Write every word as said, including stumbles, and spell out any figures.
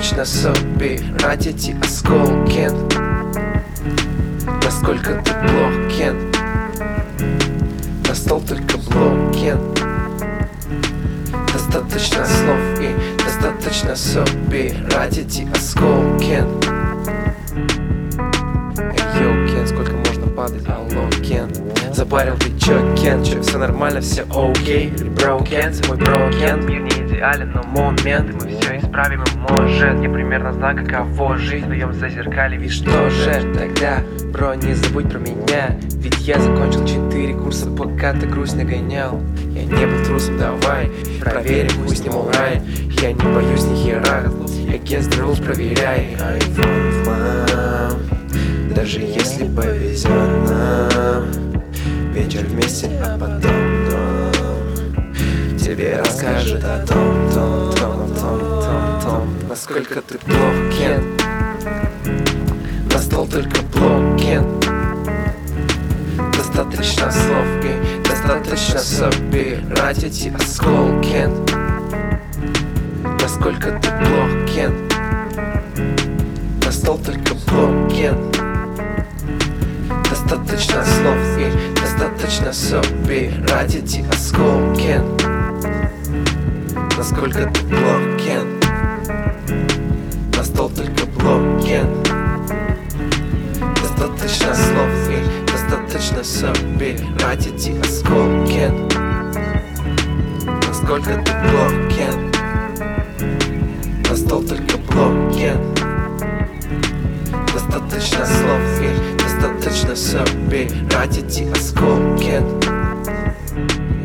Достаточно собирать эти осколки. Насколько ты блокен, на стол только блокен. Достаточно слов и достаточно собирать эти осколки. Эй, йоу, Кен, сколько можно падать? Алло, Кен. Запарил ты чё, Кен? Чё, все нормально, все окей? Или броукен, мой броукен? Мир не идеален, но моменты мы все исправим, и может я примерно знаю, каково жить в твоем зазеркалье. И что же тогда, бро, не забудь про меня, ведь я закончил четыре курса, пока ты грусть нагонял. Я не был трусом, давай проверим, хуй с ним алрайт. Я не боюсь ни хера, against the rules проверяй. I want one, даже если повезет нам. Вечер вместе, а потом дом тебе расскажет о том, том, том, том, том, том. Насколько ты плох, Кен. На стол только блокен. Достаточно слов и достаточно собирать эти осколки. Насколько ты плох, Кен. На стол только блокен. Достаточно слов и достаточно собирать эти осколки. Насколько ты блокен. На стол только блокен. Достаточно слов и достаточно собирать эти осколки. Насколько ты блокен. На стол только блокен. Достаточно слов и достаточно собирать эти осколки.